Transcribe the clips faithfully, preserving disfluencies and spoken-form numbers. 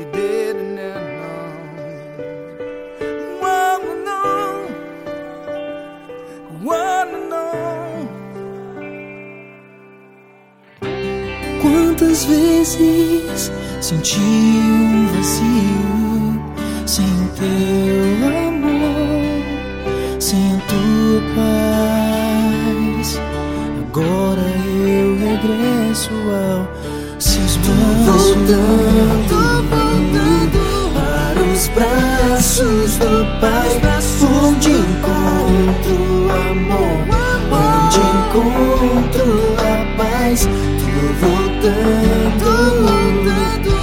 you didn't know. Wanna know, wanna know. Quantas vezes senti um vazio sem o teu amor, sem a tua paz. Agora eu regresso ao seus braços, voltando, voltando para os braços do Pai, onde encontro amor, onde encontro a paz. Tô voltando, voltando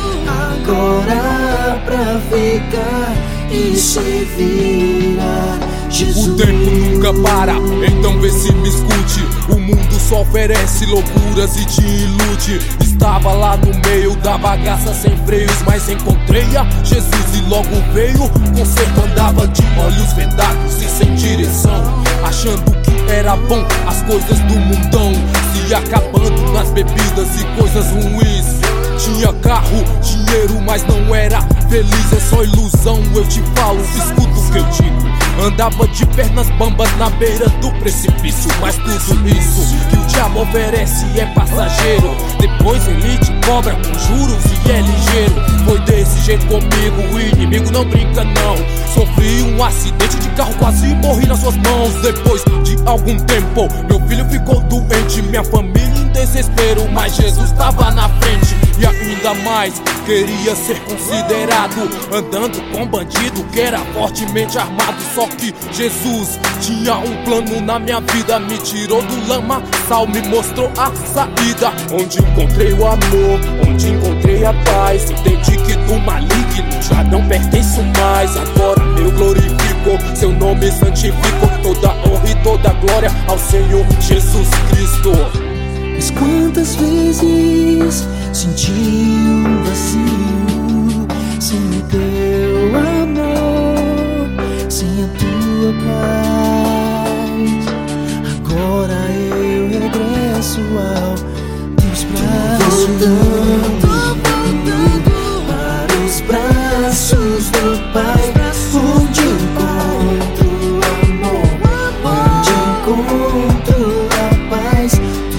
agora pra ficar e se virar. Jesus. O tempo nunca para, então vê se me escute. O mundo só oferece loucuras e te ilude. Estava lá no meio da bagaça sem freios, mas encontrei a Jesus e logo veio. Concerto, andava de olhos vendados e sem direção, achando que era bom as coisas do mundão, se acabando nas bebidas e coisas ruins. Tinha carro, dinheiro, mas não era feliz, é só ilusão, eu te falo, escuta o que eu digo. Andava de pernas bambas na beira do precipício, mas tudo isso que o diabo oferece é passageiro. Depois ele te cobra com juros e é ligeiro. Foi desse jeito comigo, o inimigo não brinca não. Sofri um acidente de carro, quase morri nas suas mãos. Depois de algum tempo, meu filho ficou doente, minha família em desespero, mas Jesus estava na frente. E ainda mais, queria ser considerado, andando com bandido que era fortemente armado. Só que Jesus tinha um plano na minha vida, me tirou do lamaçal, me mostrou a saída. Onde encontrei o amor, onde encontrei a paz, entendi que do maligno já não pertenço mais. Agora eu glorifico, seu nome santifico, toda honra e toda glória ao Senhor Jesus Cristo. Mas quantas vezes senti um vazio sem o teu amor, sem a tua paz. Agora eu regresso ao teus braços, voltando, voltando para os braços do Pai, onde encontro amor, onde encontro a paz.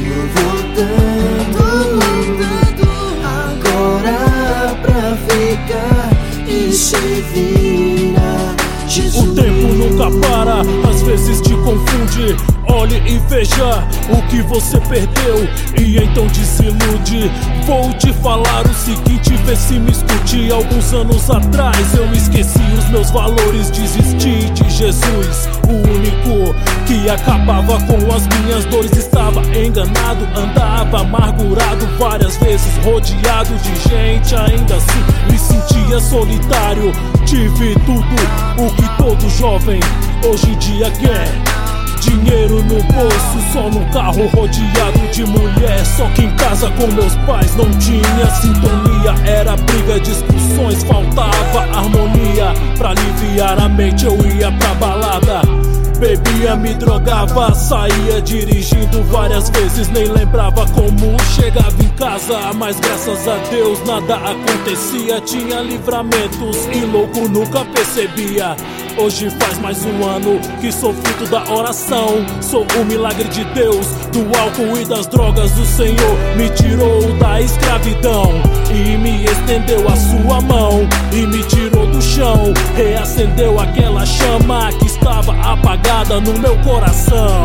Agora pra ficar e se virar. Jesus. O tempo nunca para, às vezes te confunde. Olhe e veja o que você perdeu e então desilude. Vou te falar o seguinte, vê se me escute. Alguns anos atrás eu esqueci os meus valores, desisti de Jesus, o único que acabava com as minhas dores. Estava enganado, andava amargurado, várias vezes rodeado de gente. Ainda assim me sentia solitário. Tive tudo o que todo jovem hoje em dia quer: dinheiro no bolso, só num carro rodeado de mulher. Só que em casa com meus pais não tinha sintonia, era briga, discussões, faltava harmonia. Pra aliviar a mente eu ia pra balada, bebia, me drogava, saía dirigindo várias vezes, nem lembrava como chegava em casa. Mas graças a Deus nada acontecia, tinha livramentos e louco nunca percebia. Hoje faz mais um ano que sou fruto da oração, sou o milagre de Deus. Do álcool e das drogas o Senhor me tirou da escravidão e me estendeu a sua mão e me tirou do chão, reacendeu aquela chama que estava apagada no meu coração.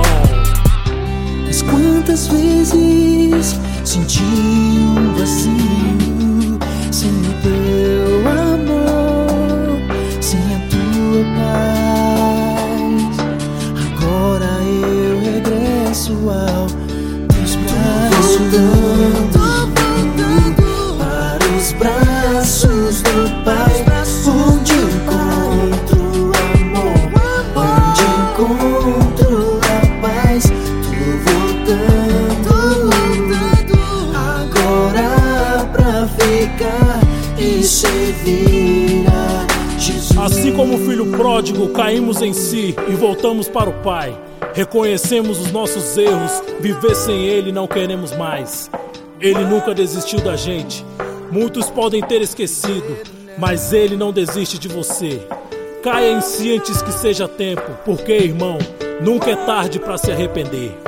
Mas quantas vezes senti um vazio sem o teu amor, sem a tua paz. Agora eu regresso ao teus braços, voltando, voltando para os braços do Pai, onde encontro amor, onde encontro a paz. Tô voltando, voltando agora pra ficar e se virar. Jesus. Assim como o filho pródigo, caímos em si e voltamos para o Pai. Reconhecemos os nossos erros, viver sem Ele não queremos mais. Ele nunca desistiu da gente. Muitos podem ter esquecido, mas ele não desiste de você. Caia em si antes que seja tempo, porque, irmão, nunca é tarde pra se arrepender.